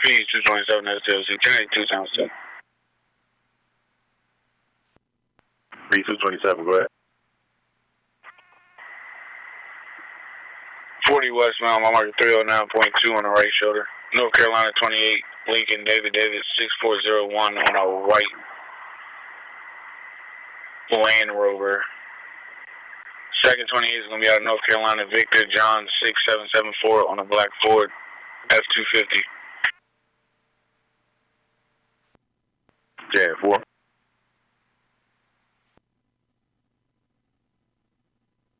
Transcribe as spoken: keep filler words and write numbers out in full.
P two twenty-seven S L C, ten eighty-two times two. P two twenty-seven, go ahead. forty westbound, my marker three oh nine point two on the right shoulder. North Carolina twenty-eight, Lincoln David David six four zero one on a white Land Rover. Second twenty-eight is going to be out of North Carolina, Victor John six seven seven four on a black Ford F two fifty. Jan four.